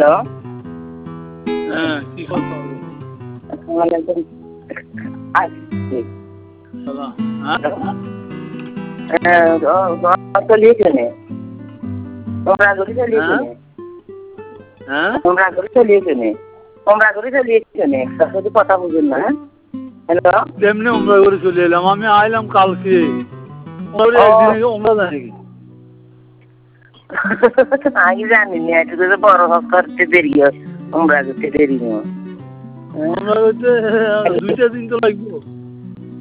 Hello, হ্যাঁ কি কথা হবে? আসছি। হ্যাঁ চলিয়েছেনে তোমরা করে চলিয়েছেনে হ্যাঁ তোমরা করে চলিয়েছেনে তোমরা করে চলিয়েছেনে সাথে কথা বুঝুন না। হ্যালো, তেমনি উমরা করে চলে এলাম। আমি আইলাম কালকে, একদিন উমরা জানি কি আমি জানিনি একটু করে বড় হক করতে দেরি হয়, তোমরা করতে দেরি হয়। উমরা করতে 2টা দিন তো লাগবে।